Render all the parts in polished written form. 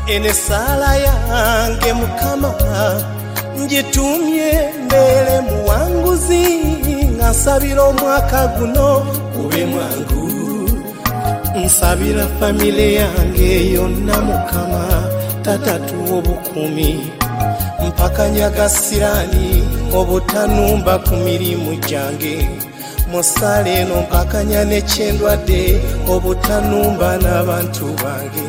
ene sala yange Mukama njitumye mbere muwanguzi ngasabira omwaka guno ube mwangu nsabira famile yange yonna Mukama tatatu obukumi mpaka nyagasirani obutanumba ku mirimu gyange musale no mpaka nyane kyendwadde obutanumba n'abantu bange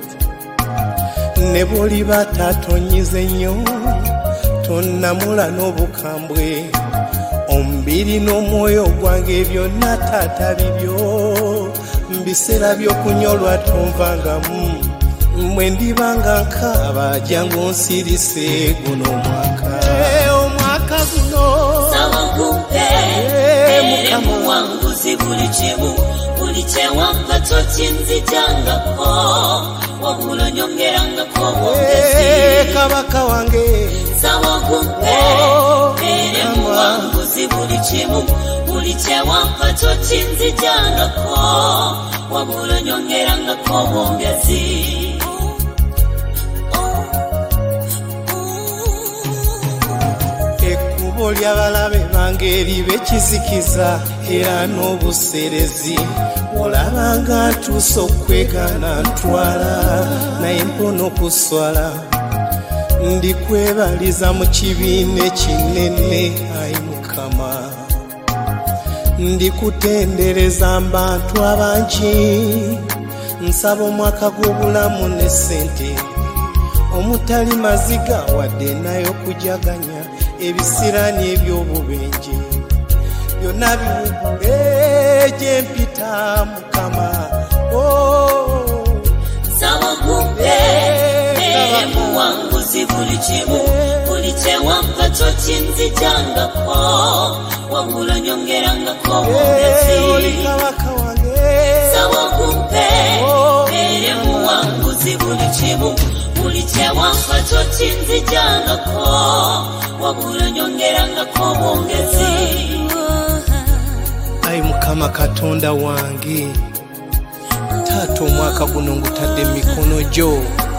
ne buli batatonyize nnyo tonnamula n'obukambwe omubiri n'omwoyo gwange byonna taata bibyo mbiseera by'okunyolwa tonvangamu mwe ndibanga nkaaba jangu nsirise guno omwaka guno sawa kumpe ere muwanguzi buli kimu buli kyewampa tokinzijangako wabula nyongerangako obwongezi kabaka wange sawa kumpe ere muwanguzi buli kimu buli kyewampa tokinzijangako wabula nyongerangako obwongezi oli abalabe bange eribe kizikiza era n'obuserezi olabanga ntuuse okwegana ntwala naye mpona okuswala ndikwebaliza mu kibiina ekinene ayi Mukama ndikutendereza mbantu abangi nsaba omwaka gw'obulamu ne sente omutali maziga wadde nayo kujaganya ebisirani ebyobubenje byonna biwugule gye mpita Mukama sawa kumpe ere muwanguzi buli kimu buli kyewampa tokinzijangako wabula nyongerangako obwongezi kabaka wange sawa kumpe ere muwanguzi buli kimu buli kyewampa tokinzijangako wabula nyongerangako obwongezi ayi Mukama Katonda wange taata omwaka guno ngutadde mu mikono gyo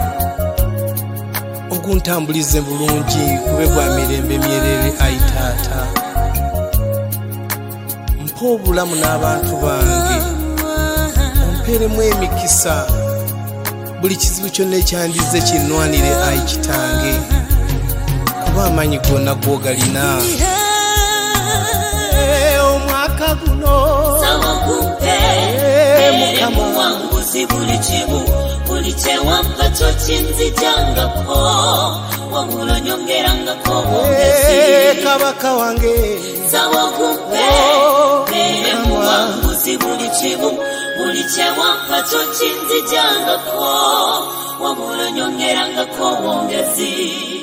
oguntambulize bulungi kube gwa mirembe myerere ayi taata mpa obulamu n'abantu bange omperemu emikisa buli kizibu kyonna ekyandize kinnwanire ayi kitange kuba amanyi gonna gwogalina omwaka guno sawa kumpe ere muwanguzi buli kimu buli kyewampa tokinzijangako wabula nyongerangako obwongezi kabaka wange sawa kumpe ere muwanguzi buli kimu buli kyewampa tokinzijangako wabula nyongerangako obwongezi